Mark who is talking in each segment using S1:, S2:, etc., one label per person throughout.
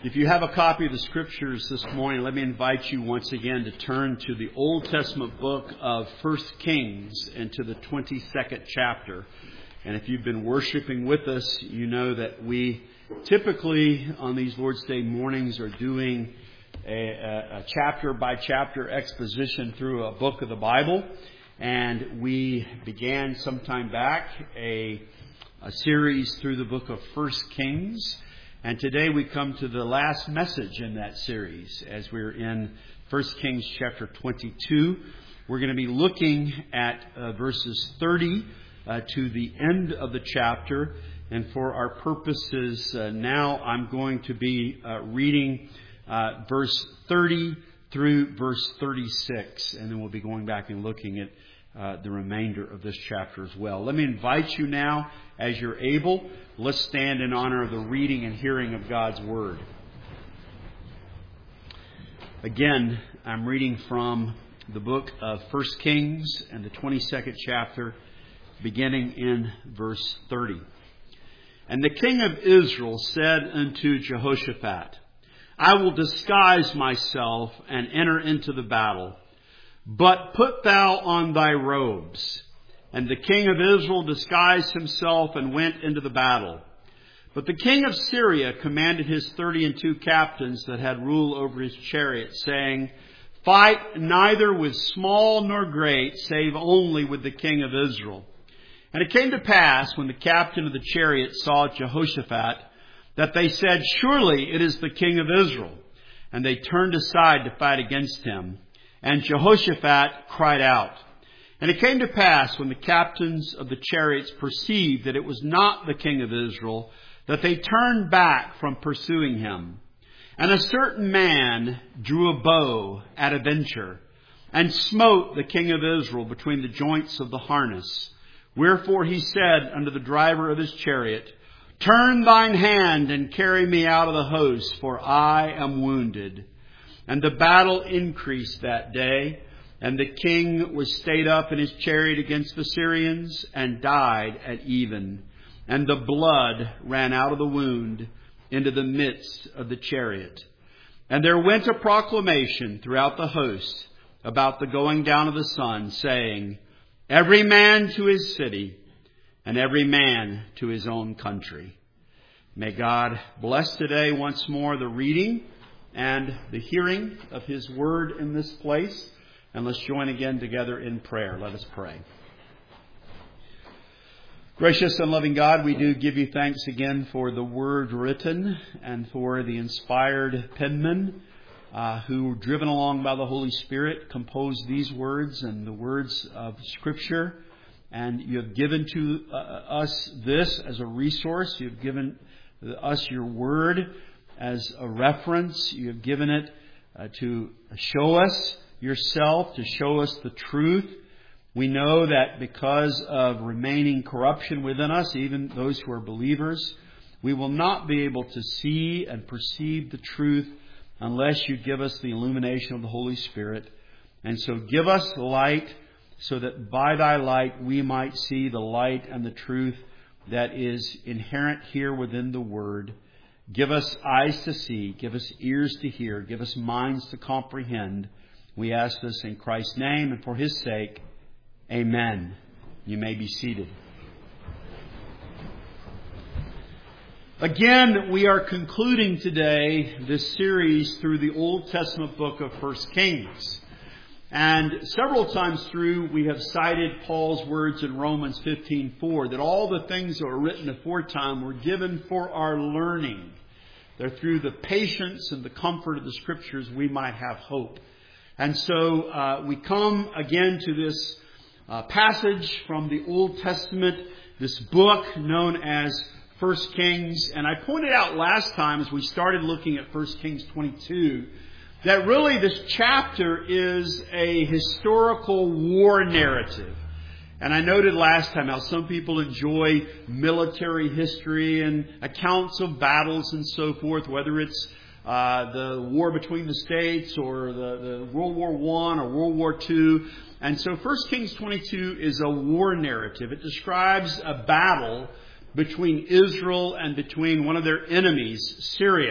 S1: If you have a copy of the Scriptures this morning, let me invite you once again to turn to the Old Testament book of 1 Kings and to the 22nd chapter. And if you've been worshiping with us, you know that we typically on these Lord's Day mornings are doing a chapter-by-chapter exposition through a book of the Bible. And we began sometime back a series through the book of 1 Kings. And today we come to the last message in that series as we're in 1 Kings chapter 22. We're going to be looking at verses 30 to the end of the chapter. And for our purposes now, I'm going to be reading verse 30 through verse 36. And then we'll be going back and looking at the remainder of this chapter as well. Let me invite you now, as you're able, let's stand in honor of the reading and hearing of God's Word. Again, I'm reading from the book of 1 Kings and the 22nd chapter, beginning in verse 30. And the king of Israel said unto Jehoshaphat, I will disguise myself and enter into the battle. But put thou on thy robes. And the king of Israel disguised himself and went into the battle. But the king of Syria commanded his 32 captains that had rule over his chariot, saying, Fight neither with small nor great, save only with the king of Israel. And it came to pass, when the captain of the chariot saw Jehoshaphat, that they said, Surely it is the king of Israel. And they turned aside to fight against him. And Jehoshaphat cried out. And it came to pass, when the captains of the chariots perceived that it was not the king of Israel, that they turned back from pursuing him. And a certain man drew a bow at a venture, and smote the king of Israel between the joints of the harness. Wherefore he said unto the driver of his chariot, Turn thine hand and carry me out of the host, for I am wounded. And the battle increased that day, and the king was stayed up in his chariot against the Syrians, and died at even. And the blood ran out of the wound into the midst of the chariot. And there went a proclamation throughout the host about the going down of the sun, saying, Every man to his city, and every man to his own country. May God bless today once more the reading and the hearing of His Word in this place. And let's join again together in prayer. Let us pray. Gracious and loving God, we do give you thanks again for the Word written and for the inspired penmen who, driven along by the Holy Spirit, composed these words and the words of Scripture. And you have given to us this as a resource. You have given us your Word as a reference. You have given it to show us yourself, to show us the truth. We know that because of remaining corruption within us, even those who are believers, we will not be able to see and perceive the truth unless you give us the illumination of the Holy Spirit. And so give us light so that by thy light we might see the light and the truth that is inherent here within the Word. Give us eyes to see, give us ears to hear, give us minds to comprehend. We ask this in Christ's name and for His sake. Amen. You may be seated. Again, we are concluding today this series through the Old Testament book of 1 Kings. And several times through, we have cited Paul's words in Romans 15:4, that all the things that were written aforetime were given for our learning. They're through the patience and the comfort of the Scriptures we might have hope. And so we come again to this passage from the Old Testament, this book known as 1 Kings. And I pointed out last time as we started looking at 1 Kings 22 that really this chapter is a historical war narrative. And I noted last time how some people enjoy military history and accounts of battles and so forth, whether it's the war between the states or the World War I or World War II. And so 1 Kings 22 is a war narrative. It describes a battle between Israel and between one of their enemies, Syria.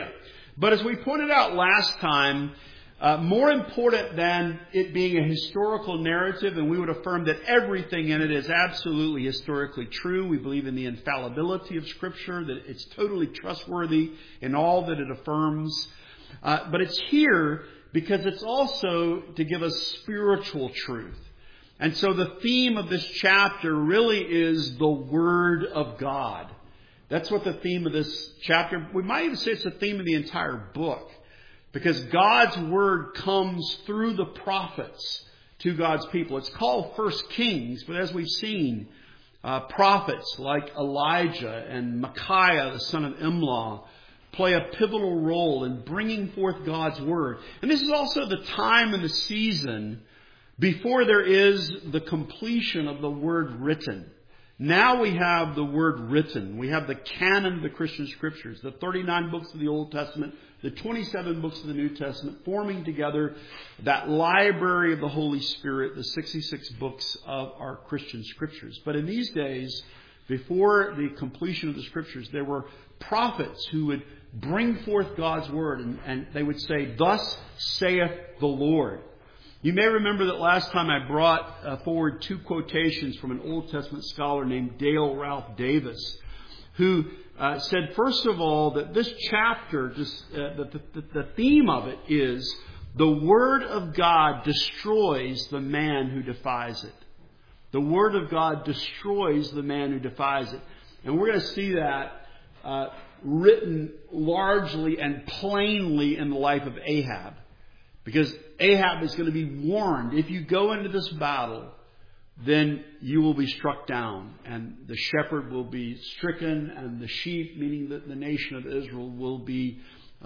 S1: But as we pointed out last time, more important than it being a historical narrative, and we would affirm that everything in it is absolutely historically true. We believe in the infallibility of Scripture, that it's totally trustworthy in all that it affirms. But it's here because it's also to give us spiritual truth. And so the theme of this chapter really is the Word of God. That's what the theme of this chapter, we might even say it's the theme of the entire book. Because God's Word comes through the prophets to God's people. It's called 1 Kings, but as we've seen, prophets like Elijah and Micaiah, the son of Imlah, play a pivotal role in bringing forth God's Word. And this is also the time and the season before there is the completion of the Word written. Now we have the Word written. We have the canon of the Christian Scriptures, the 39 books of the Old Testament, the 27 books of the New Testament, forming together that library of the Holy Spirit, the 66 books of our Christian Scriptures. But in these days, before the completion of the Scriptures, there were prophets who would bring forth God's Word, and they would say, "Thus saith the Lord." You may remember that last time I brought forward two quotations from an Old Testament scholar named Dale Ralph Davis, who said, first of all, that this chapter, the theme of it is the Word of God destroys the man who defies it. The Word of God destroys the man who defies it. And we're going to see that written largely and plainly in the life of Ahab. Because Ahab is going to be warned, if you go into this battle, then you will be struck down. And the shepherd will be stricken, and the sheep, meaning the nation of Israel, will be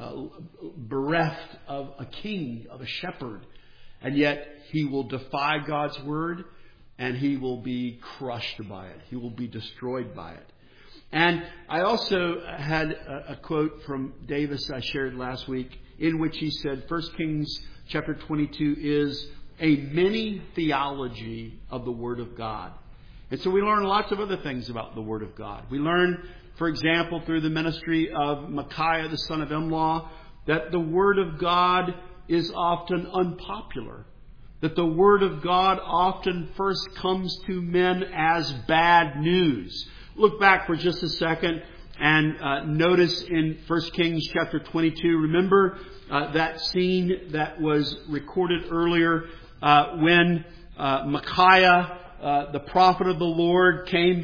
S1: bereft of a king, of a shepherd. And yet he will defy God's word, and he will be crushed by it. He will be destroyed by it. And I also had a quote from Davis I shared last week, in which he said 1 Kings chapter 22 is a mini theology of the Word of God. And so we learn lots of other things about the Word of God. We learn, for example, through the ministry of Micaiah, the son of Imlah, that the Word of God is often unpopular. That the Word of God often first comes to men as bad news. Look back for just a second and notice in 1 Kings chapter 22, remember that scene that was recorded earlier when Micaiah, the prophet of the Lord, came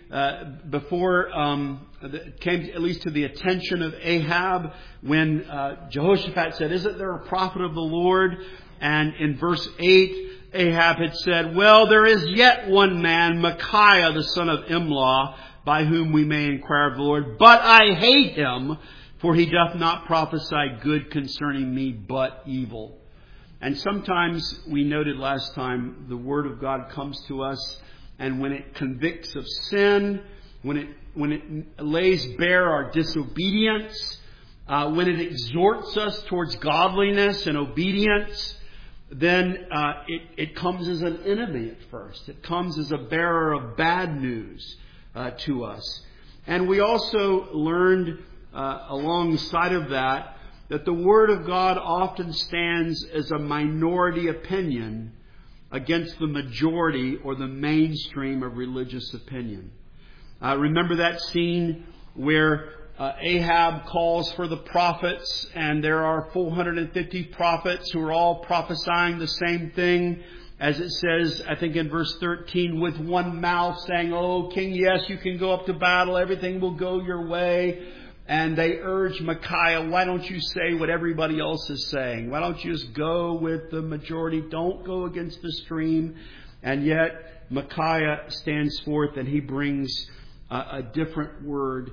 S1: came at least to the attention of Ahab when Jehoshaphat said, "Isn't there a prophet of the Lord?" And in verse 8, Ahab had said, "Well, there is yet one man, Micaiah, the son of Imlah, by whom we may inquire of the Lord. But I hate him, for he doth not prophesy good concerning me, but evil." And sometimes, we noted last time, the Word of God comes to us, and when it convicts of sin, when it lays bare our disobedience, when it exhorts us towards godliness and obedience, then it comes as an enemy at first. It comes as a bearer of bad news to us. And we also learned alongside of that the Word of God often stands as a minority opinion against the majority or the mainstream of religious opinion. Remember that scene where Ahab calls for the prophets, and there are 450 prophets who are all prophesying the same thing, as it says, I think in verse 13, with one mouth saying, "Oh, King, yes, you can go up to battle. Everything will go your way." And they urge Micaiah, "Why don't you say what everybody else is saying? Why don't you just go with the majority? Don't go against the stream." And yet Micaiah stands forth and he brings a different word,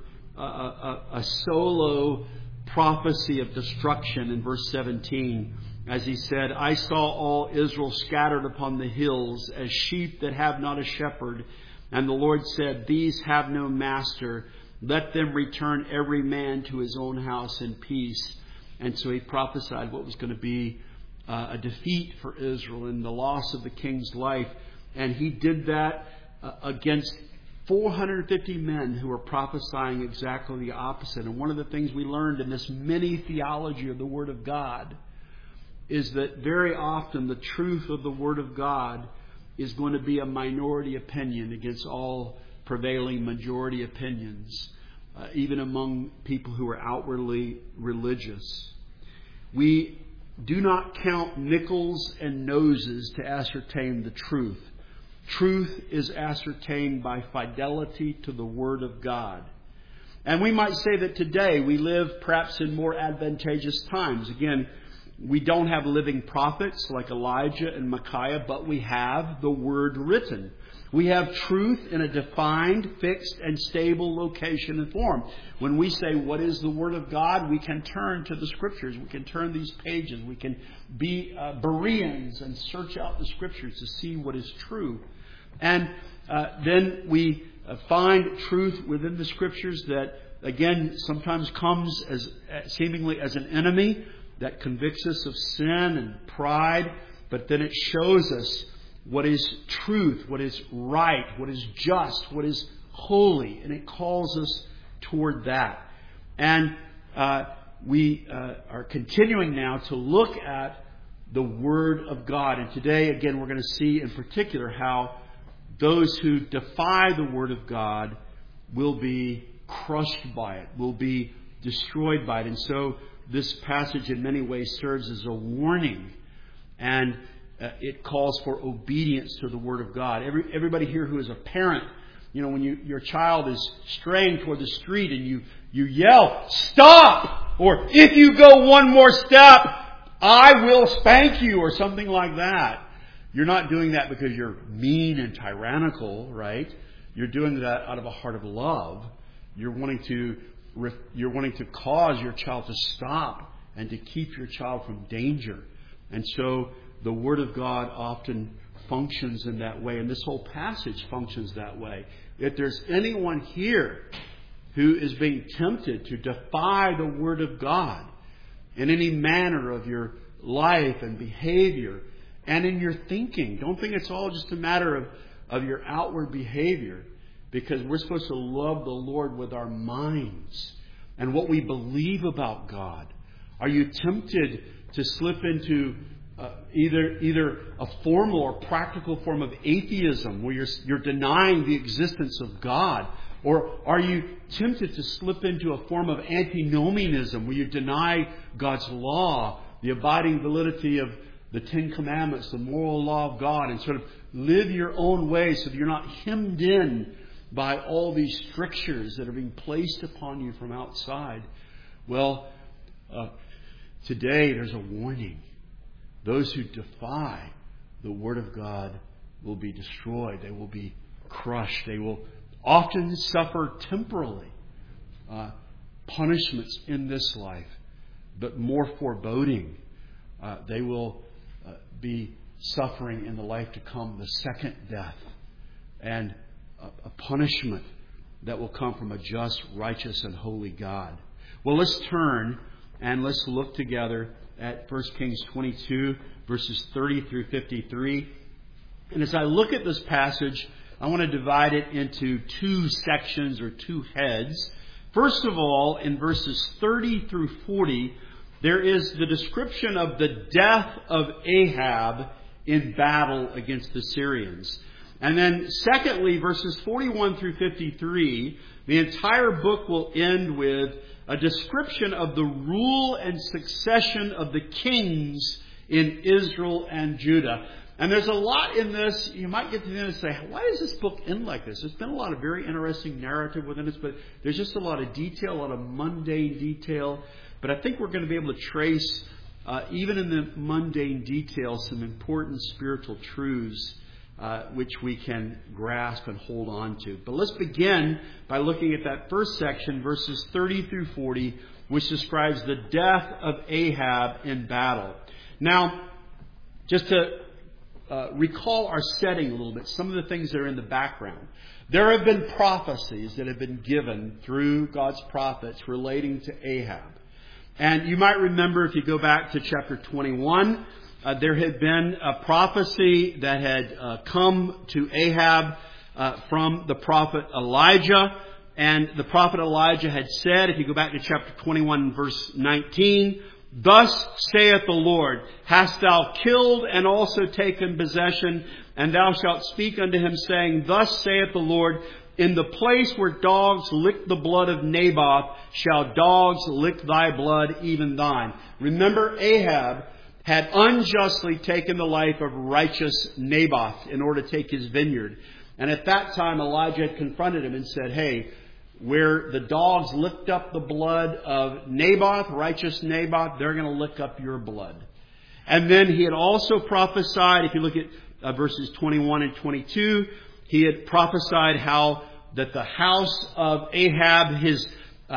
S1: a solo prophecy of destruction in verse 17. As he said, "I saw all Israel scattered upon the hills as sheep that have not a shepherd. And the Lord said, These have no master. Let them return every man to his own house in peace." And so he prophesied what was going to be a defeat for Israel and the loss of the king's life. And he did that against 450 men who were prophesying exactly the opposite. And one of the things we learned in this mini theology of the Word of God is that very often the truth of the Word of God is going to be a minority opinion against all prevailing majority opinions, even among people who are outwardly religious. We do not count nickels and noses to ascertain the truth. Truth is ascertained by fidelity to the Word of God. And we might say that today we live perhaps in more advantageous times. Again, we don't have living prophets like Elijah and Micaiah, but we have the Word written. We have truth in a defined, fixed, and stable location and form. When we say, what is the Word of God? We can turn to the Scriptures. We can turn these pages. We can be Bereans and search out the Scriptures to see what is true. And then we find truth within the Scriptures that, again, sometimes comes as seemingly as an enemy that convicts us of sin and pride, but then it shows us what is truth, what is right, what is just, what is holy, and it calls us toward that. And we are continuing now to look at the Word of God. And today, again, we're going to see in particular how those who defy the Word of God will be crushed by it, will be destroyed by it. And so this passage in many ways serves as a warning, and it calls for obedience to the Word of God. Everybody here who is a parent, when your child is straying toward the street and you yell, "Stop!" or "If you go one more step, I will spank you," or something like that. You're not doing that because you're mean and tyrannical, right? You're doing that out of a heart of love. You're wanting to cause your child to stop and to keep your child from danger. And so the Word of God often functions in that way, and this whole passage functions that way. If there's anyone here who is being tempted to defy the Word of God in any manner of your life and behavior and in your thinking, don't think it's all just a matter of your outward behavior, because we're supposed to love the Lord with our minds and what we believe about God. Are you tempted to slip into either a formal or practical form of atheism where you're denying the existence of God? Or are you tempted to slip into a form of antinomianism where you deny God's law, the abiding validity of the Ten Commandments, the moral law of God, and sort of live your own way so that you're not hemmed in by all these strictures that are being placed upon you from outside? Well, today there's a warning. Those who defy the Word of God will be destroyed. They will be crushed. They will often suffer temporally punishments in this life, but more foreboding. They will be suffering in the life to come the second death, and a punishment that will come from a just, righteous, and holy God. Well, let's turn and let's look together at 1 Kings 22, verses 30 through 53. And as I look at this passage, I want to divide it into two sections or two heads. First of all, in verses 30 through 40, there is the description of the death of Ahab in battle against the Syrians. And then secondly, verses 41 through 53, the entire book will end with a description of the rule and succession of the kings in Israel and Judah. And there's a lot in this. You might get to the end and say, why does this book end like this? There's been a lot of very interesting narrative within this, but there's just a lot of detail, a lot of mundane detail. But I think we're going to be able to trace, even in the mundane details, some important spiritual truths which we can grasp and hold on to. But let's begin by looking at that first section, verses 30 through 40, which describes the death of Ahab in battle. Now, just to recall our setting a little bit, some of the things that are in the background. There have been prophecies that have been given through God's prophets relating to Ahab. And you might remember, if you go back to chapter 21, there had been a prophecy that had come to Ahab from the prophet Elijah. And the prophet Elijah had said, if you go back to chapter 21, verse 19, "Thus saith the Lord, hast thou killed and also taken possession? And thou shalt speak unto him, saying, Thus saith the Lord, in the place where dogs lick the blood of Naboth, shall dogs lick thy blood, even thine." Remember, Ahab had unjustly taken the life of righteous Naboth in order to take his vineyard. And at that time, Elijah had confronted him and said, "Hey, where the dogs licked up the blood of Naboth, righteous Naboth, they're going to lick up your blood." And then he had also prophesied, if you look at verses 21 and 22, he had prophesied how that the house of Ahab, his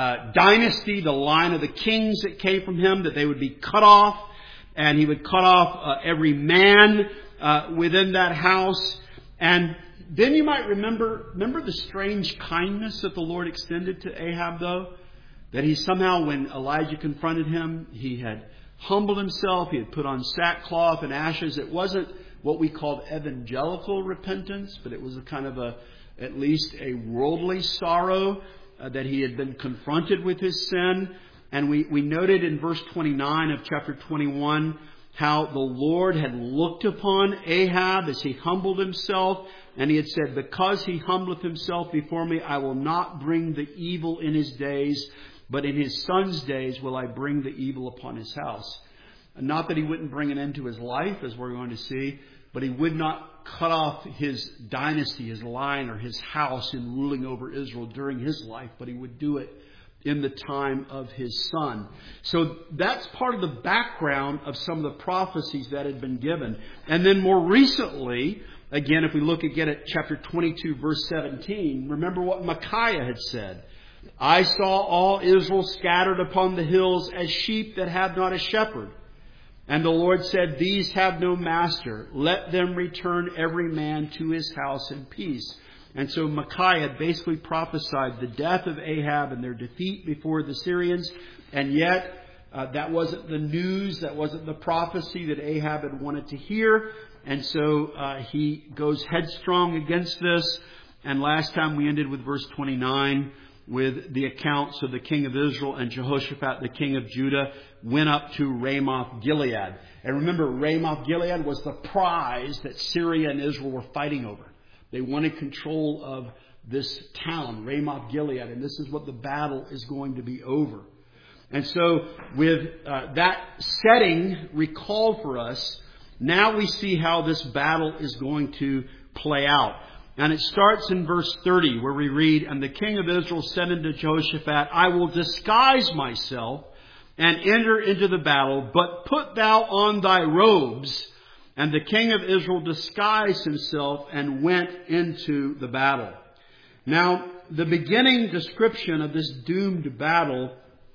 S1: dynasty, the line of the kings that came from him, that they would be cut off, and he would cut off every man within that house. And then you might remember the strange kindness that the Lord extended to Ahab, though? That he somehow, when Elijah confronted him, he had humbled himself, he had put on sackcloth and ashes. It wasn't what we called evangelical repentance, but it was a kind of at least a worldly sorrow that he had been confronted with his sin. And we noted in verse 29 of chapter 21 how the Lord had looked upon Ahab as he humbled himself. And he had said, "Because he humbleth himself before me, I will not bring the evil in his days, but in his son's days will I bring the evil upon his house." Not that he wouldn't bring an end to his life, as we're going to see, but he would not cut off his dynasty, his line, or his house in ruling over Israel during his life, but he would do it in the time of his son. So that's part of the background of some of the prophecies that had been given. And then more recently, again, if we look again at chapter 22, verse 17, remember what Micaiah had said. "I saw all Israel scattered upon the hills as sheep that have not a shepherd. And the Lord said, These have no master. Let them return every man to his house in peace." And so Micaiah basically prophesied the death of Ahab and their defeat before the Syrians. And yet, that wasn't the news, that wasn't the prophecy that Ahab had wanted to hear. And so he goes headstrong against this. And last time we ended with verse 29 with the accounts of the king of Israel and Jehoshaphat, the king of Judah, went up to Ramoth Gilead. And remember, Ramoth Gilead was the prize that Syria and Israel were fighting over. They wanted control of this town, Ramoth Gilead, and this is what the battle is going to be over. And so with that setting recalled for us, now we see how this battle is going to play out. And it starts in verse 30 where we read, "And the king of Israel said unto Jehoshaphat, I will disguise myself and enter into the battle, but put thou on thy robes. And the king of Israel disguised himself and went into the battle." Now, the beginning description of this doomed battle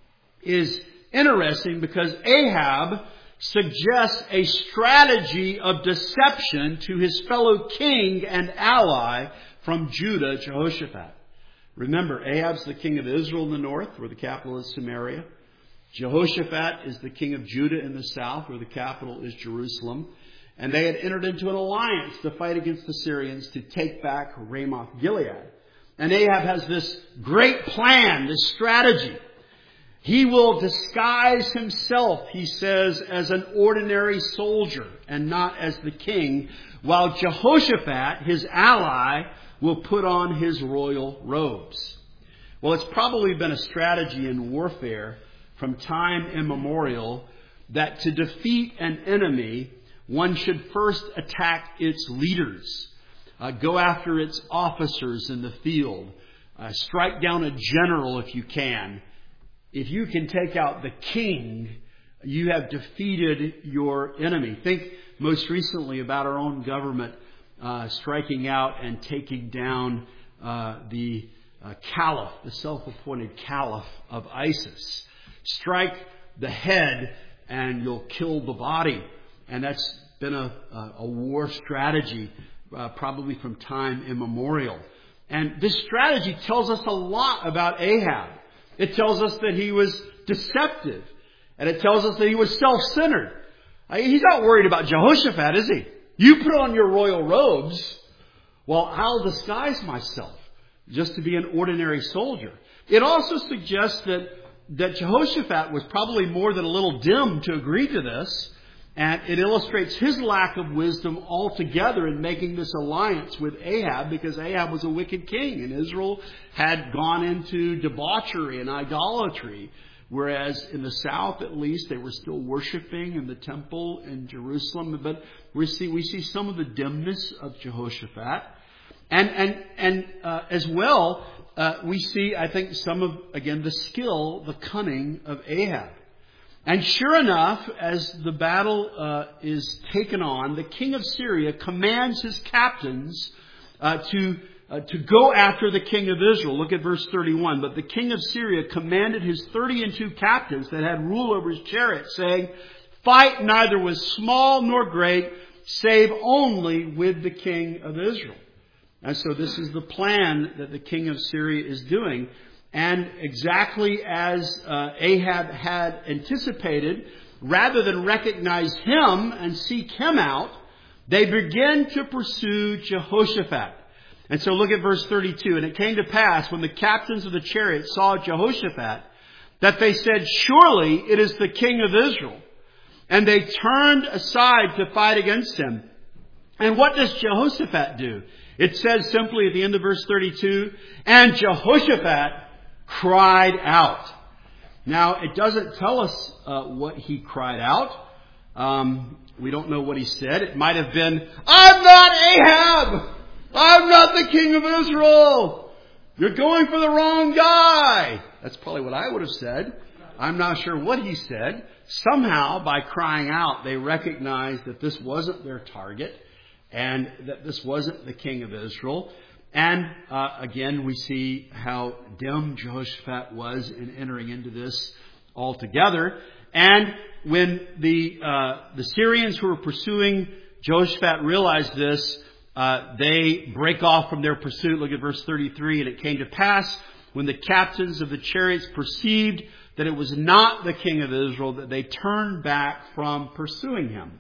S1: is interesting because Ahab suggests a strategy of deception to his fellow king and ally from Judah, Jehoshaphat. Remember, Ahab's the king of Israel in the north, where the capital is Samaria. Jehoshaphat is the king of Judah in the south, where the capital is Jerusalem. And they had entered into an alliance to fight against the Syrians to take back Ramoth Gilead. And Ahab has this great plan, this strategy. He will disguise himself, he says, as an ordinary soldier and not as the king, while Jehoshaphat, his ally, will put on his royal robes. Well, it's probably been a strategy in warfare from time immemorial that to defeat an enemy, one should first attack its leaders, go after its officers in the field, strike down a general if you can. If you can take out the king, you have defeated your enemy. Think most recently about our own government striking out and taking down the caliph, the self-appointed caliph of ISIS. Strike the head and you'll kill the body. And that's been a war strategy probably from time immemorial. And this strategy tells us a lot about Ahab. It tells us that he was deceptive. And it tells us that he was self-centered. He's not worried about Jehoshaphat, is he? You put on your royal robes. Well, I'll disguise myself just to be an ordinary soldier. It also suggests that Jehoshaphat was probably more than a little dim to agree to this. And it illustrates his lack of wisdom altogether in making this alliance with Ahab, because Ahab was a wicked king and Israel had gone into debauchery and idolatry. Whereas in the south, at least, they were still worshiping in the temple in Jerusalem. But we see some of the dimness of Jehoshaphat. And as well, we see, I think, some of, again, the skill, the cunning of Ahab. And sure enough, as the battle is taken on, the king of Syria commands his captains to go after the king of Israel. Look at verse 31. But the king of Syria commanded his 32 captains that had rule over his chariots, saying, "Fight neither with small nor great, save only with the king of Israel." And so this is the plan that the king of Syria is doing. And exactly as Ahab had anticipated, rather than recognize him and seek him out, they begin to pursue Jehoshaphat. And so look at verse 32. And it came to pass, when the captains of the chariots saw Jehoshaphat, that they said, "Surely it is the king of Israel." And they turned aside to fight against him. And what does Jehoshaphat do? It says simply at the end of verse 32, "And Jehoshaphat cried out." Now, it doesn't tell us what he cried out. We don't know what he said. It might have been, "I'm not Ahab! I'm not the king of Israel! You're going for the wrong guy!" That's probably what I would have said. I'm not sure what he said. Somehow, by crying out, they recognized that this wasn't their target and that this wasn't the king of Israel. And again, we see how dim Jehoshaphat was in entering into this altogether. And when the Syrians who were pursuing Jehoshaphat realized this, they break off from their pursuit. Look at verse 33. "And it came to pass, when the captains of the chariots perceived that it was not the king of Israel, that they turned back from pursuing him."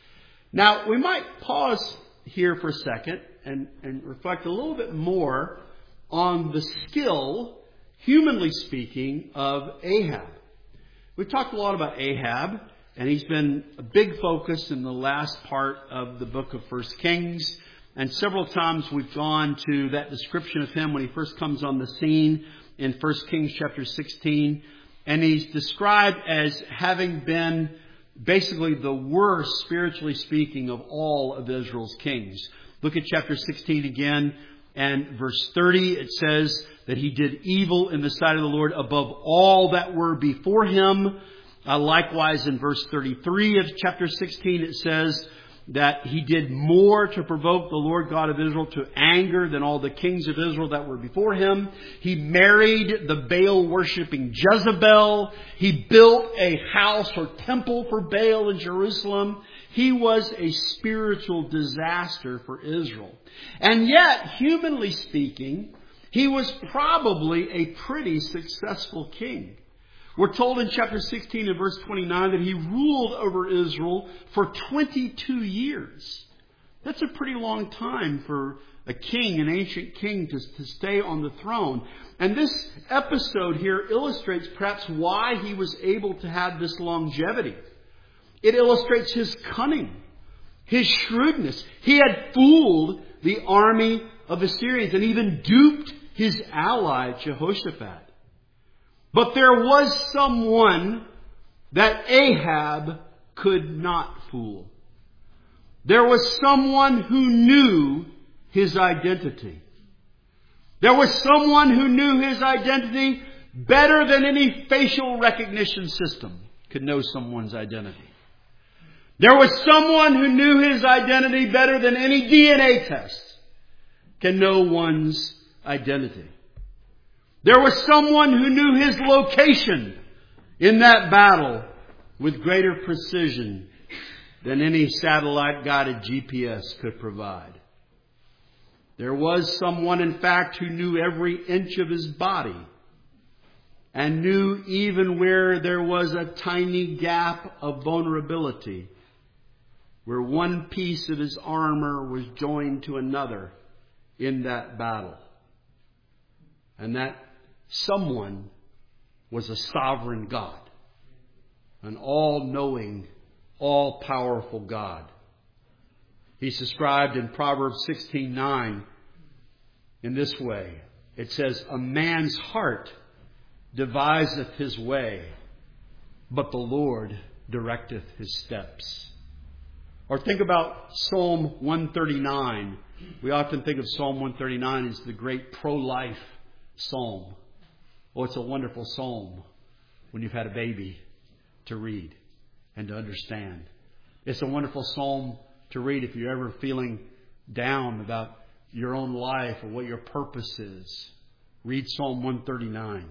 S1: Now, we might pause here for a second and reflect a little bit more on the skill, humanly speaking, of Ahab. We've talked a lot about Ahab, and he's been a big focus in the last part of the book of 1 Kings. And several times we've gone to that description of him when he first comes on the scene in 1 Kings chapter 16. And he's described as having been basically the worst, spiritually speaking, of all of Israel's kings. Look at chapter 16 again, and verse 30. It says that he did evil in the sight of the Lord above all that were before him. Likewise, in verse 33 of chapter 16, it says that he did more to provoke the Lord God of Israel to anger than all the kings of Israel that were before him. He married the Baal-worshipping Jezebel. He built a house or temple for Baal in Jerusalem. He was a spiritual disaster for Israel. And yet, humanly speaking, he was probably a pretty successful king. We're told in chapter 16 and verse 29 that he ruled over Israel for 22 years. That's a pretty long time for a king, an ancient king, to stay on the throne. And this episode here illustrates perhaps why he was able to have this longevity. It illustrates his cunning, his shrewdness. He had fooled the army of Assyrians and even duped his ally Jehoshaphat. But there was someone that Ahab could not fool. There was someone who knew his identity. There was someone who knew his identity better than any facial recognition system could know someone's identity. There was someone who knew his identity better than any DNA test can know one's identity. There was someone who knew his location in that battle with greater precision than any satellite-guided GPS could provide. There was someone, in fact, who knew every inch of his body and knew even where there was a tiny gap of vulnerability, where one piece of his armor was joined to another in that battle. And that someone was a sovereign God, an all-knowing, all-powerful God. He's described in Proverbs 16:9 in this way. It says, "A man's heart deviseth his way, but the Lord directeth his steps." Or think about Psalm 139. We often think of Psalm 139 as the great pro-life psalm. Oh, it's a wonderful psalm when you've had a baby to read and to understand. It's a wonderful psalm to read if you're ever feeling down about your own life or what your purpose is. Read Psalm 139.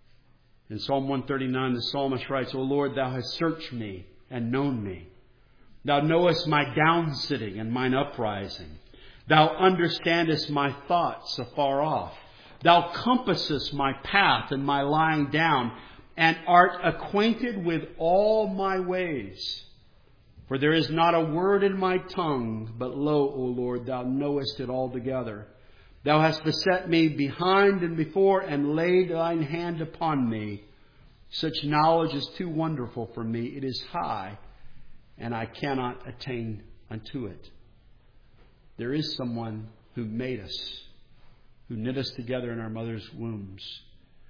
S1: In Psalm 139, the psalmist writes, "O Lord, thou hast searched me and known me. Thou knowest my downsitting and mine uprising. Thou understandest my thoughts afar off. Thou compassest my path and my lying down, and art acquainted with all my ways. For there is not a word in my tongue, but lo, O Lord, thou knowest it altogether. Thou hast beset me behind and before, and laid thine hand upon me. Such knowledge is too wonderful for me. It is high, and I cannot attain unto it." There is someone who made us, who knit us together in our mother's wombs.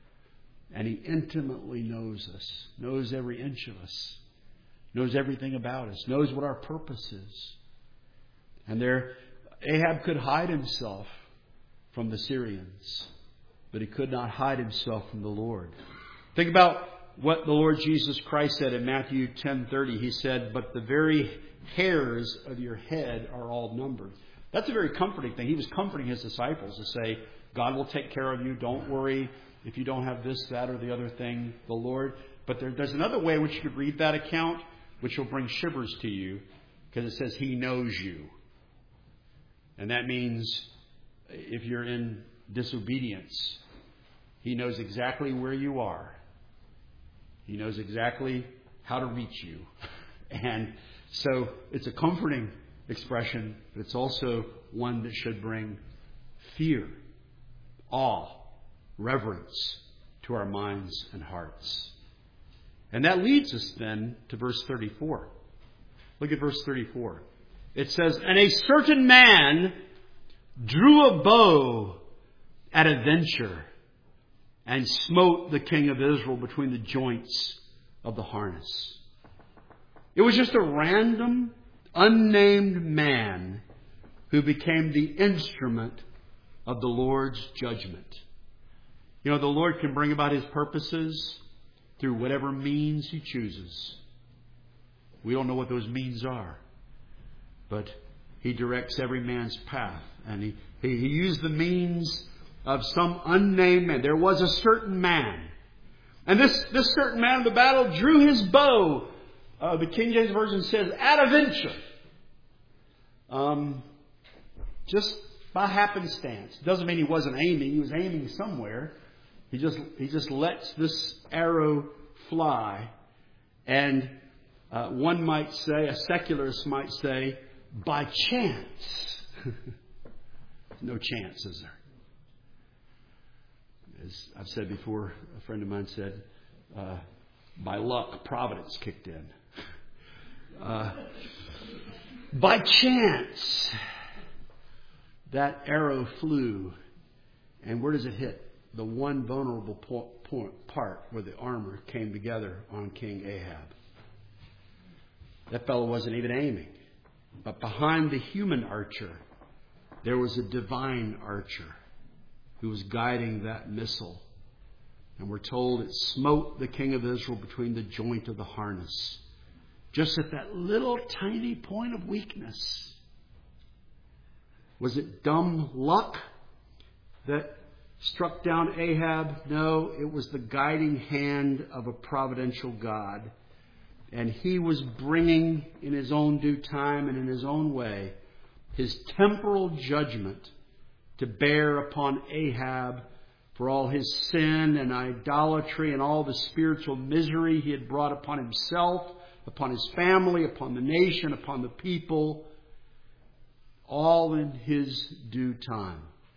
S1: And He intimately knows us, knows every inch of us, knows everything about us, knows what our purpose is. And there, Ahab could hide himself from the Syrians, but he could not hide himself from the Lord. Think about what the Lord Jesus Christ said in Matthew 10:30. He said, "But the very hairs of your head are all numbered." That's a very comforting thing. He was comforting His disciples to say, God will take care of you. Don't worry if you don't have this, that, or the other thing, the Lord. But there's another way which you could read that account, which will bring shivers to you, because it says He knows you. And that means if you're in disobedience, He knows exactly where you are. He knows exactly how to reach you. And so it's a comforting expression, but it's also one that should bring fear, awe, reverence to our minds and hearts. And that leads us then to verse 34. Look at verse 34. It says, "And a certain man drew a bow at a venture and smote the king of Israel between the joints of the harness." It was just a random, unnamed man who became the instrument of the Lord's judgment. You know, the Lord can bring about His purposes through whatever means He chooses. We don't know what those means are, but He directs every man's path. And He used the means of some unnamed man. There was a certain man. And this certain man in the battle drew his bow. The King James Version says, at a venture. Just by happenstance. Doesn't mean he wasn't aiming. He was aiming somewhere. He just lets this arrow fly. And one might say, a secularist might say, by chance. No chance, is there? As I've said before, a friend of mine said, by luck, providence kicked in. By chance, that arrow flew. And where does it hit? The one vulnerable part where the armor came together on King Ahab. That fellow wasn't even aiming. But behind the human archer, there was a divine archer who was guiding that missile. And we're told it smote the king of Israel between the joint of the harness. Just at that little tiny point of weakness. Was it dumb luck that struck down Ahab? No, it was the guiding hand of a providential God. And He was bringing in His own due time and in His own way His temporal judgment to bear upon Ahab for all his sin and idolatry and all the spiritual misery he had brought upon himself, upon his family, upon the nation, upon the people, all in His due time.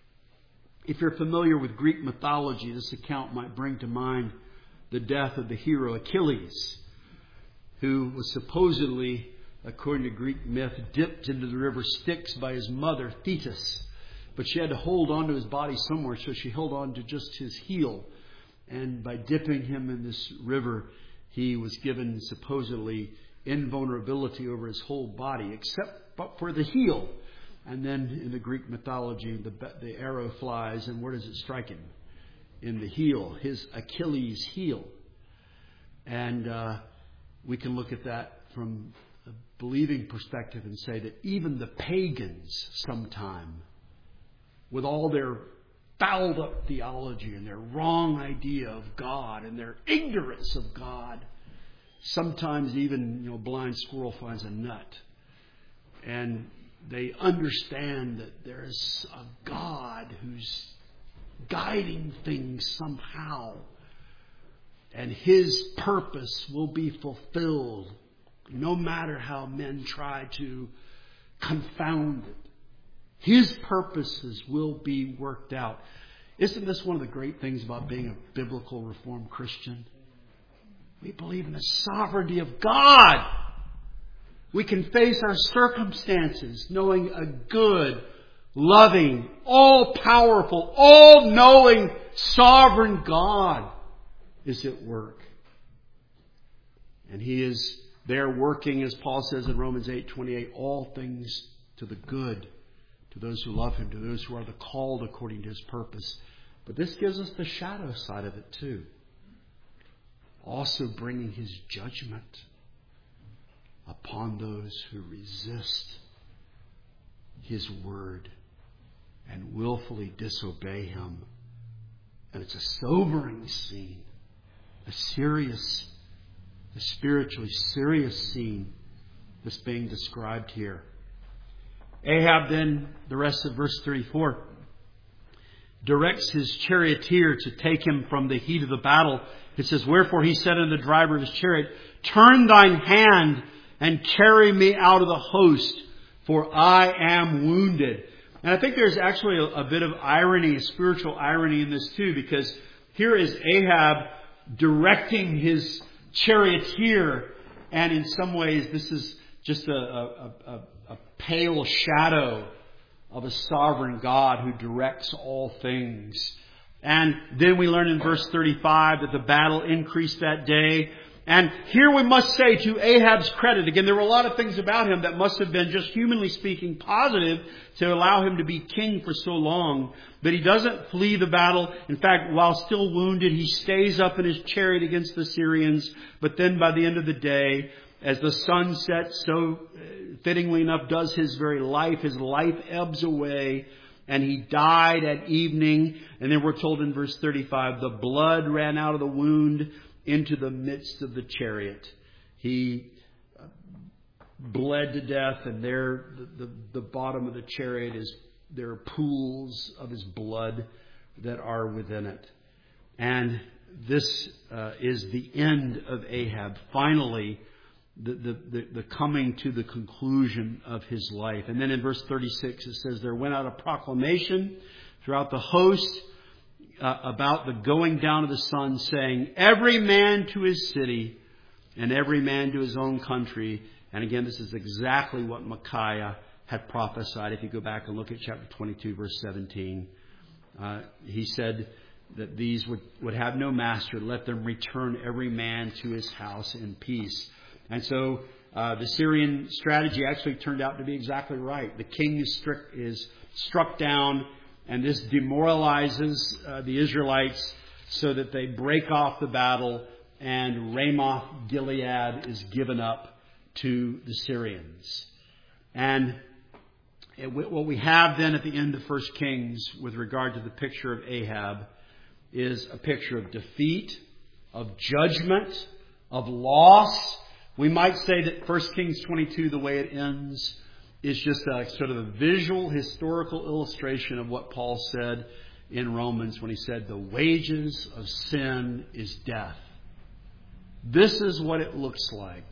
S1: If you're familiar with Greek mythology, this account might bring to mind the death of the hero Achilles, who was supposedly, according to Greek myth, dipped into the river Styx by his mother, Thetis. But she had to hold on to his body somewhere, so she held on to just his heel. And by dipping him in this river, he was given supposedly invulnerability over his whole body, except but for the heel. And then in the Greek mythology, the arrow flies, and where does it strike him? In the heel, his Achilles heel. And we can look at that from a believing perspective and say that even the pagans sometime, with all their fouled up theology and their wrong idea of God and their ignorance of God, sometimes even, blind squirrel finds a nut. And they understand that there's a God who's guiding things somehow. And His purpose will be fulfilled no matter how men try to confound it. His purposes will be worked out. Isn't this one of the great things about being a biblical Reformed Christian? We believe in the sovereignty of God. We can face our circumstances knowing a good, loving, all-powerful, all-knowing, sovereign God is at work. And He is there working, as Paul says in Romans 8:28, all things to the good, to those who love Him, to those who are the called according to His purpose. But this gives us the shadow side of it too. Also bringing His judgment upon those who resist His word and willfully disobey Him. And it's a sobering scene, a spiritually serious scene that's being described here. Ahab then, the rest of verse 34, directs his charioteer to take him from the heat of the battle. It says, "Wherefore he said unto the driver of his chariot, Turn thine hand and carry me out of the host, for I am wounded." And I think there's actually a bit of irony, a spiritual irony in this too, because here is Ahab directing his charioteer, and in some ways this is just a pale shadow of a sovereign God who directs all things. And then we learn in verse 35 that the battle increased that day. And here we must say, to Ahab's credit, again, there were a lot of things about him that must have been, just humanly speaking, positive to allow him to be king for so long. But he doesn't flee the battle. In fact, while still wounded, he stays up in his chariot against the Syrians. But then by the end of the day, as the sun sets, so fittingly enough does his very life. His life ebbs away, and he died at evening. And then we're told in verse 35, the blood ran out of the wound into the midst of the chariot. He bled to death, and there, the bottom of the chariot there are pools of his blood that are within it. And this is the end of Ahab. Finally, the coming to the conclusion of his life. And then in verse 36 it says, there went out a proclamation throughout the host about the going down of the sun, saying, every man to his city and every man to his own country. And again, this is exactly what Micaiah had prophesied. If you go back and look at chapter 22, verse 17, he said that these would have no master. Let them return every man to his house in peace. And so the Syrian strategy actually turned out to be exactly right. The king is struck down, and this demoralizes the Israelites so that they break off the battle, and Ramoth Gilead is given up to the Syrians. And what we have then at the end of 1 Kings with regard to the picture of Ahab is a picture of defeat, of judgment, of loss. We might say that 1 Kings 22, the way it ends, is just a sort of a visual, historical illustration of what Paul said in Romans when he said, the wages of sin is death. This is what it looks like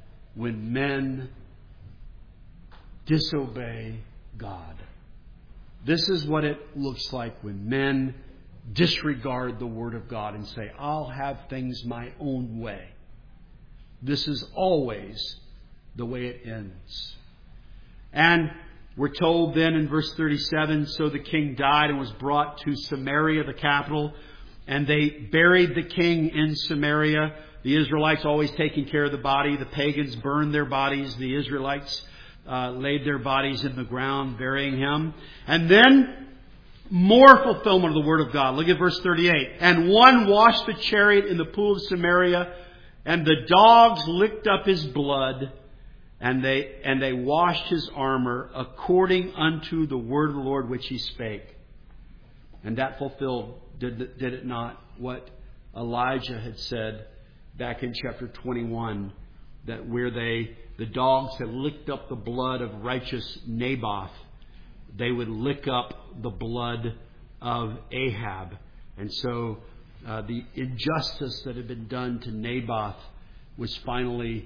S1: when men disobey God. This is what it looks like when men disregard the Word of God and say, I'll have things my own way. This is always the way it ends. And we're told then in verse 37, so the king died and was brought to Samaria, the capital, and they buried the king in Samaria. The Israelites always taking care of the body. The pagans burned their bodies. The Israelites laid their bodies in the ground, burying him. And then more fulfillment of the Word of God. Look at verse 38. And one washed the chariot in the pool of Samaria, and the dogs licked up his blood, and they washed his armor according unto the word of the Lord which he spake. And that fulfilled, did it not, what Elijah had said back in chapter 21, that where the dogs had licked up the blood of righteous Naboth, they would lick up the blood of Ahab. And so the injustice that had been done to Naboth was finally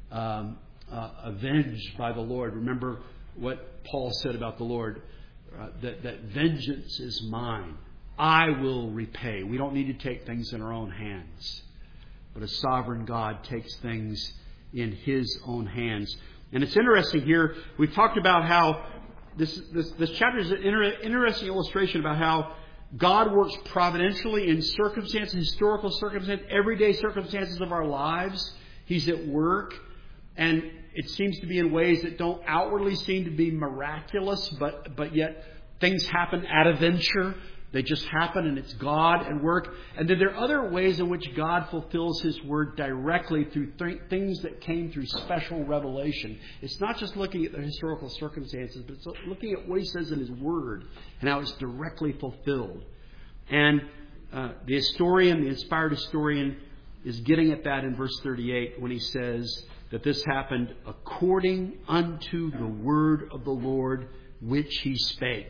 S1: avenged by the Lord. Remember what Paul said about the Lord, that vengeance is mine. I will repay. We don't need to take things in our own hands. But a sovereign God takes things in His own hands. And it's interesting here, we've talked about how this chapter is an interesting illustration about how God works providentially in circumstances, historical circumstances, everyday circumstances of our lives. He's at work. And it seems to be in ways that don't outwardly seem to be miraculous, but yet things happen at a venture. They just happen, and it's God at work. And then there are other ways in which God fulfills His Word directly through things that came through special revelation. It's not just looking at the historical circumstances, but it's looking at what He says in His Word and how it's directly fulfilled. And the inspired historian, is getting at that in verse 38 when he says that this happened according unto the word of the Lord which He spake.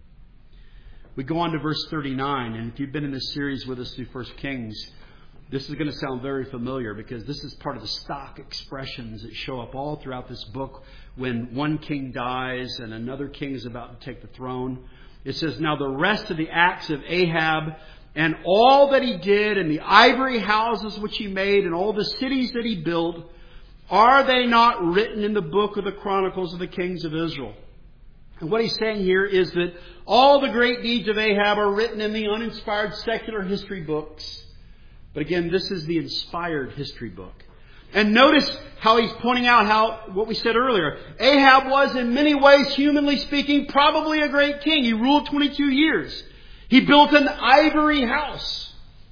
S1: We go on to verse 39, and if you've been in this series with us through 1 Kings, this is going to sound very familiar because this is part of the stock expressions that show up all throughout this book when one king dies and another king is about to take the throne. It says, now the rest of the acts of Ahab and all that he did and the ivory houses which he made and all the cities that he built, are they not written in the book of the Chronicles of the Kings of Israel? And what he's saying here is that all the great deeds of Ahab are written in the uninspired secular history books. But again, this is the inspired history book. And notice how he's pointing out what we said earlier. Ahab was in many ways, humanly speaking, probably a great king. He ruled 22 years. He built an ivory house.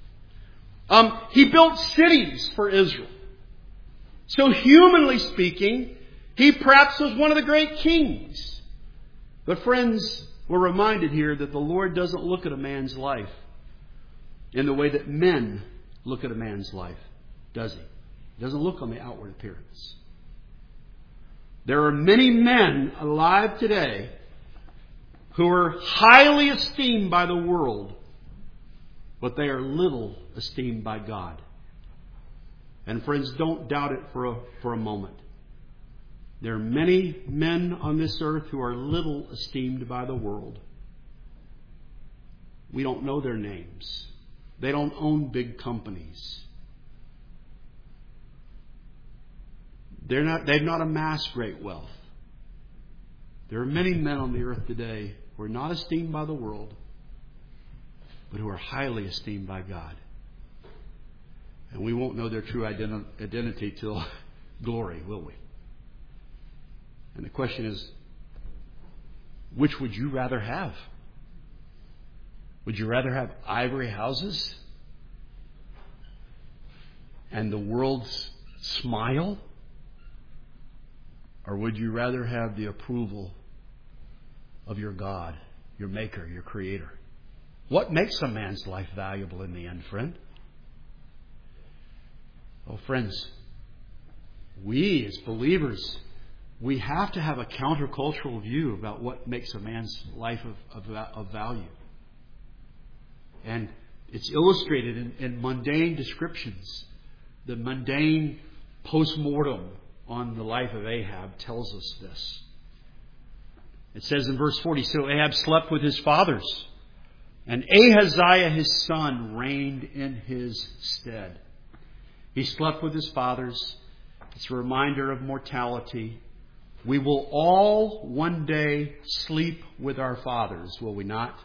S1: He built cities for Israel. So humanly speaking, he perhaps was one of the great kings. But friends, we're reminded here that the Lord doesn't look at a man's life in the way that men look at a man's life, does He? He doesn't look on the outward appearance. There are many men alive today who are highly esteemed by the world, but they are little esteemed by God. And friends, don't doubt it for a moment. There are many men on this earth who are little esteemed by the world. We don't know their names. They don't own big companies. They've not amassed great wealth. There are many men on the earth today who are not esteemed by the world, but who are highly esteemed by God. And we won't know their true identity till glory, will we? And the question is, which would you rather have? Would you rather have ivory houses and the world's smile? Or would you rather have the approval of your God, your Maker, your Creator? What makes a man's life valuable in the end, friend? Oh, friends, we as believers, we have to have a countercultural view about what makes a man's life of value. And it's illustrated in mundane descriptions. The mundane post-mortem on the life of Ahab tells us this. It says in verse 40, so Ahab slept with his fathers, and Ahaziah his son reigned in his stead. He slept with his fathers. It's a reminder of mortality. We will all one day sleep with our fathers, will we not?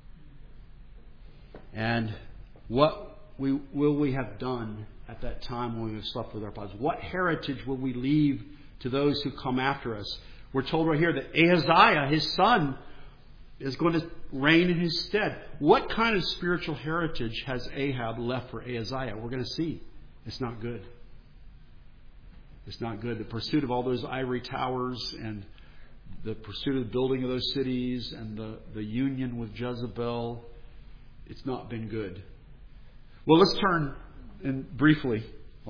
S1: And what will we have done at that time when we have slept with our fathers? What heritage will we leave to those who come after us? We're told right here that Ahaziah, his son, is going to reign in his stead. What kind of spiritual heritage has Ahab left for Ahaziah? We're going to see. It's not good. It's not good. The pursuit of all those ivory towers and the pursuit of the building of those cities and the union with Jezebel, it's not been good. Well, let's turn briefly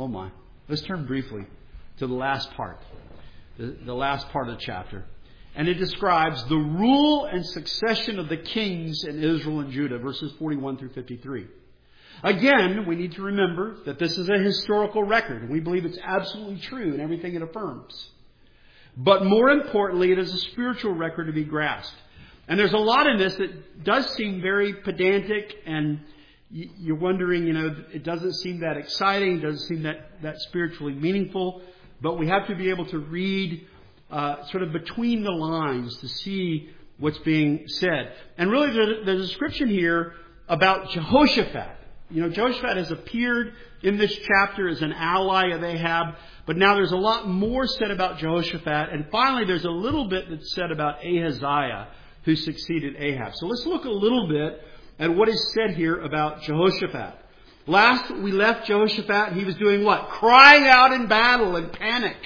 S1: to the last part. The last part of the chapter. And it describes the rule and succession of the kings in Israel and Judah, verses 41 through 53. Again, we need to remember that this is a historical record, and we believe it's absolutely true in everything it affirms. But more importantly, it is a spiritual record to be grasped. And there's a lot in this that does seem very pedantic, and you're wondering, it doesn't seem that exciting, it doesn't seem that spiritually meaningful. But we have to be able to read sort of between the lines to see what's being said. And really, there's a description here about Jehoshaphat. Jehoshaphat has appeared in this chapter as an ally of Ahab, but now there's a lot more said about Jehoshaphat. And finally, there's a little bit that's said about Ahaziah, who succeeded Ahab. So let's look a little bit at what is said here about Jehoshaphat. Last we left Jehoshaphat, he was doing what? Crying out in battle and panic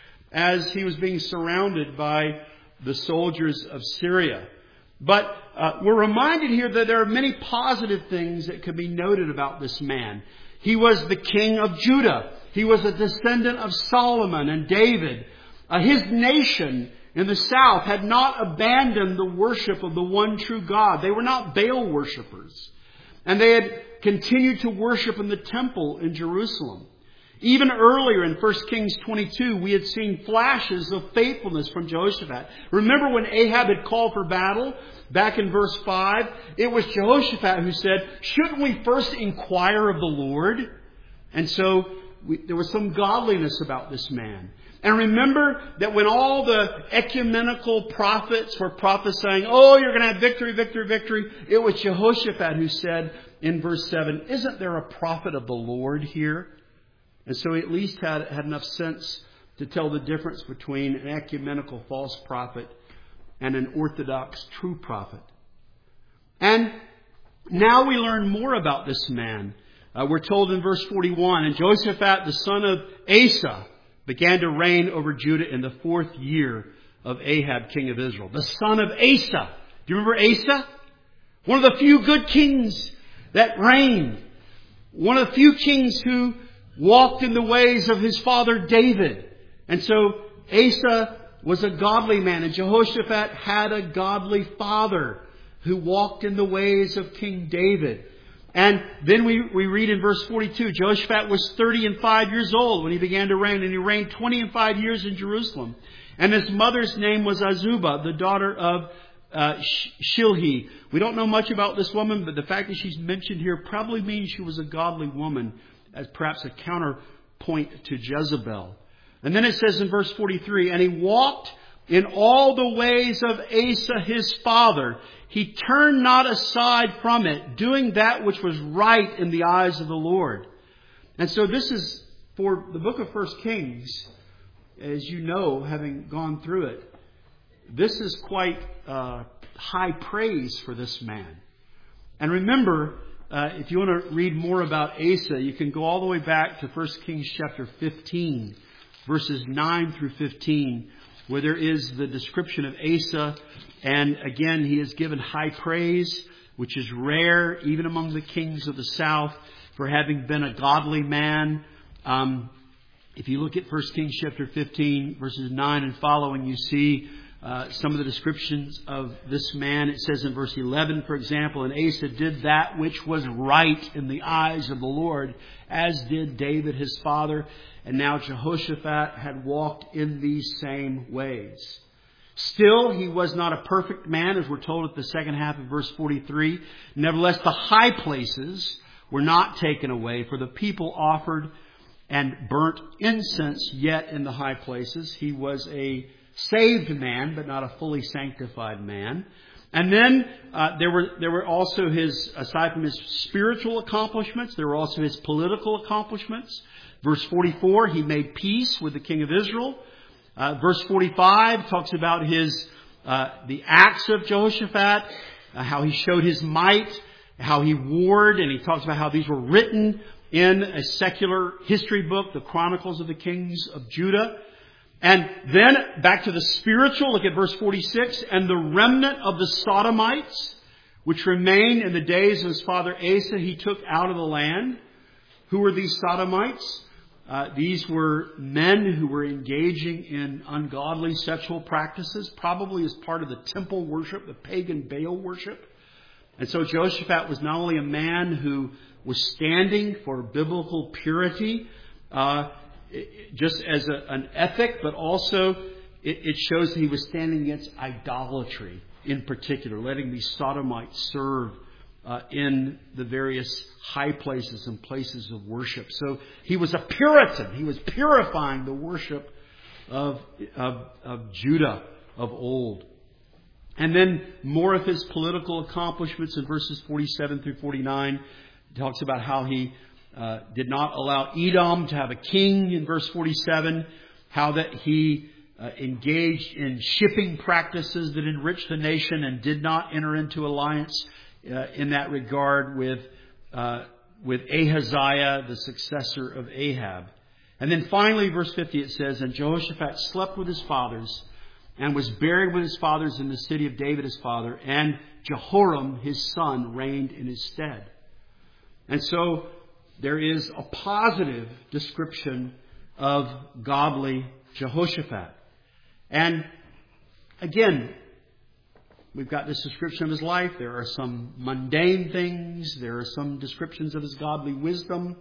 S1: as he was being surrounded by the soldiers of Syria. But we're reminded here that there are many positive things that could be noted about this man. He was the king of Judah. He was a descendant of Solomon and David. His nation in the south had not abandoned the worship of the one true God. They were not Baal worshippers. And they had continued to worship in the temple in Jerusalem. Even earlier in 1 Kings 22, we had seen flashes of faithfulness from Jehoshaphat. Remember when Ahab had called for battle? Back in verse 5, it was Jehoshaphat who said, shouldn't we first inquire of the Lord? And so there was some godliness about this man. And remember that when all the ecumenical prophets were prophesying, oh, you're going to have victory, victory, victory, it was Jehoshaphat who said in verse 7, isn't there a prophet of the Lord here? And so he at least had enough sense to tell the difference between an ecumenical false prophet and an orthodox true prophet. And now we learn more about this man. We're told in verse 41, and Jehoshaphat, the son of Asa, began to reign over Judah in the 4th year of Ahab, king of Israel. The son of Asa. Do you remember Asa? One of the few good kings that reigned. One of the few kings who walked in the ways of his father David. And so Asa was a godly man, and Jehoshaphat had a godly father who walked in the ways of King David. And then we read in verse 42, Jehoshaphat was 35 years old when he began to reign, and he reigned 25 years in Jerusalem. And his mother's name was Azubah, the daughter of Shilhi. We don't know much about this woman, but the fact that she's mentioned here probably means she was a godly woman, as perhaps a counterpoint to Jezebel. And then it says in verse 43, and he walked in all the ways of Asa his father. He turned not aside from it, doing that which was right in the eyes of the Lord. And so this is, for the book of 1 Kings, as you know, having gone through it, this is quite high praise for this man. And remember, if you want to read more about Asa, you can go all the way back to 1 Kings chapter 15, verses 9 through 15, where there is the description of Asa. And again, he is given high praise, which is rare even among the kings of the south, for having been a godly man. If you look at 1 Kings chapter 15, verses 9 and following, you see some of the descriptions of this man. It says in verse 11, for example, and Asa did that which was right in the eyes of the Lord, as did David his father. And now Jehoshaphat had walked in these same ways. Still, he was not a perfect man, as we're told at the second half of verse 43. Nevertheless, the high places were not taken away, for the people offered and burnt incense yet in the high places. He was a saved man, but not a fully sanctified man. And then there were also aside from his spiritual accomplishments, there were also his political accomplishments. Verse 44, he made peace with the king of Israel. Verse 45 talks about the acts of Jehoshaphat, how he showed his might, how he warred, and he talks about how these were written in a secular history book, the Chronicles of the Kings of Judah. And then back to the spiritual, look at verse 46, and the remnant of the Sodomites, which remained in the days of his father Asa, he took out of the land. Who were these Sodomites? These were men who were engaging in ungodly sexual practices, probably as part of the temple worship, the pagan Baal worship. And so Jehoshaphat was not only a man who was standing for biblical purity, just as an ethic, but also it shows that he was standing against idolatry in particular, letting these Sodomites serve in the various high places and places of worship. So he was a Puritan. He was purifying the worship of Judah of old. And then more of his political accomplishments in verses 47 through 49. He talks about how he did not allow Edom to have a king in verse 47. How that he engaged in shipping practices that enriched the nation and did not enter into alliance in that regard with Ahaziah, the successor of Ahab. And then finally, verse 50, it says, and Jehoshaphat slept with his fathers and was buried with his fathers in the city of David his father, and Jehoram his son reigned in his stead. And so there is a positive description of godly Jehoshaphat. And again, we've got this description of his life. There are some mundane things. There are some descriptions of his godly wisdom.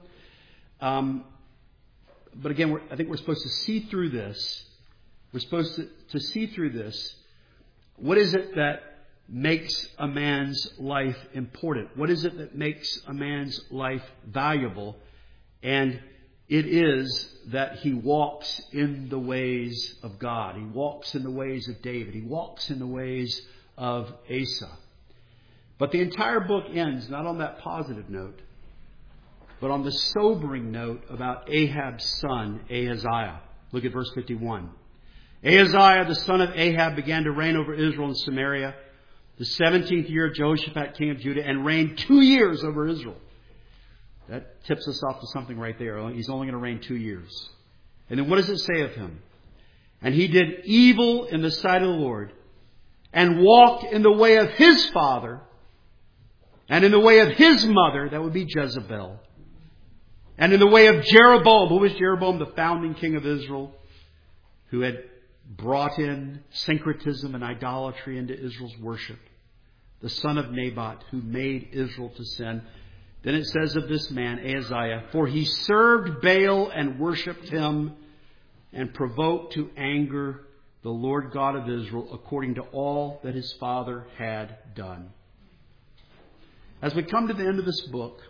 S1: But again, I think we're supposed to see through this. We're supposed to see through this. What is it that makes a man's life important? What is it that makes a man's life valuable? And it is that he walks in the ways of God. He walks in the ways of David. He walks in the ways of Asa. But the entire book ends not on that positive note, but on the sobering note about Ahab's son, Ahaziah. Look at verse 51. Ahaziah, the son of Ahab, began to reign over Israel and Samaria the 17th year of Jehoshaphat, king of Judah, and reigned 2 years over Israel. That tips us off to something right there. He's only going to reign 2 years. And then what does it say of him? And he did evil in the sight of the Lord, and walked in the way of his father, and in the way of his mother, that would be Jezebel, and in the way of Jeroboam. Who was Jeroboam? The founding king of Israel, who had brought in syncretism and idolatry into Israel's worship. The son of Naboth, who made Israel to sin. Then it says of this man, Ahaziah, for he served Baal and worshipped him, and provoked to anger the Lord God of Israel according to all that his father had done. As we come to the end of this book,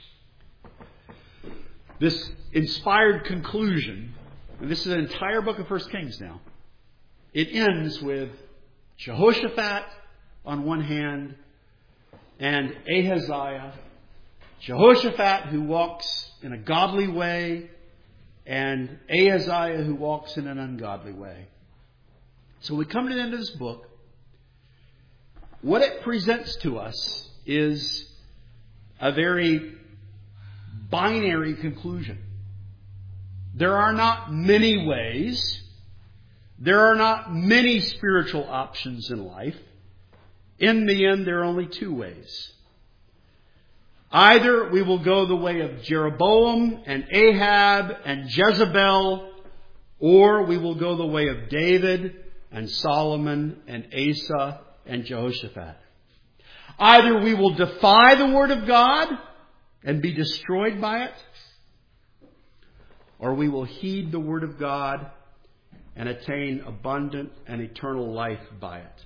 S1: this inspired conclusion, and this is an entire book of 1 Kings now, it ends with Jehoshaphat on one hand and Ahaziah. Jehoshaphat who walks in a godly way and Ahaziah who walks in an ungodly way. So we come to the end of this book. What it presents to us is a very binary conclusion. There are not many ways. There are not many spiritual options in life. In the end, there are only two ways. Either we will go the way of Jeroboam and Ahab and Jezebel, or we will go the way of David and Solomon and Asa and Jehoshaphat. Either we will defy the Word of God and be destroyed by it, or we will heed the Word of God and attain abundant and eternal life by it.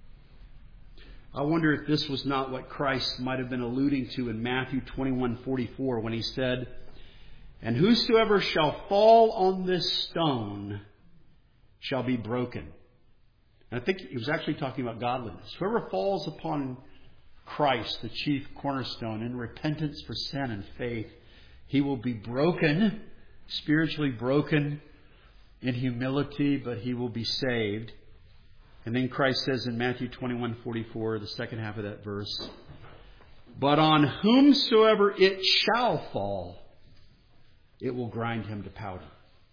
S1: I wonder if this was not what Christ might have been alluding to in Matthew 21:44 when he said, "And whosoever shall fall on this stone shall be broken." And I think he was actually talking about godliness. Whoever falls upon Christ, the chief cornerstone, in repentance for sin and faith, he will be broken, spiritually broken in humility, but he will be saved. And then Christ says in Matthew 21:44, the second half of that verse, "But on whomsoever it shall fall, it will grind him to powder."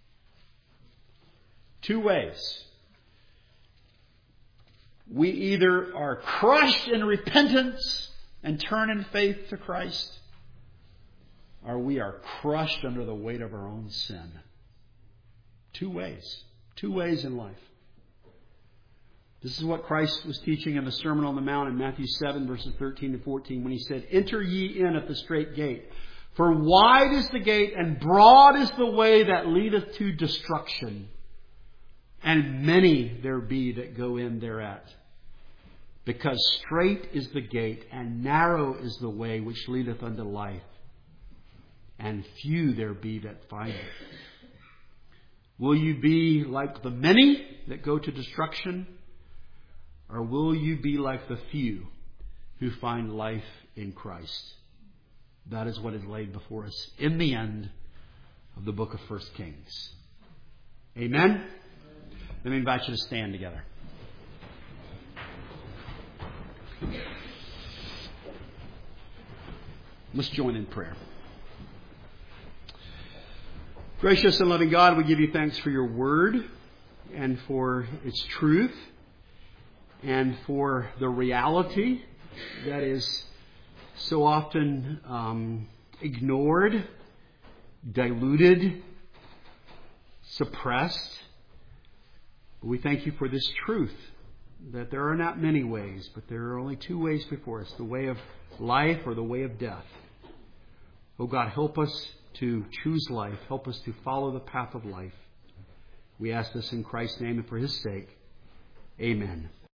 S1: Two ways. We either are crushed in repentance and turn in faith to Christ, or we are crushed under the weight of our own sin. Two ways. Two ways in life. This is what Christ was teaching in the Sermon on the Mount in Matthew 7, verses 13 to 14, when he said, "Enter ye in at the strait gate. For wide is the gate, and broad is the way that leadeth to destruction. And many there be that go in thereat. Because strait is the gate, and narrow is the way which leadeth unto life. And few there be that find it." Will you be like the many that go to destruction? Or will you be like the few who find life in Christ? That is what is laid before us in the end of the book of 1 Kings. Amen? Let me invite you to stand together. Let's join in prayer. Gracious and loving God, we give you thanks for your word and for its truth and for the reality that is so often ignored, diluted, suppressed. We thank you for this truth, that there are not many ways, but there are only two ways before us, the way of life or the way of death. Oh God, help us to choose life. Help us to follow the path of life. We ask this in Christ's name and for his sake. Amen.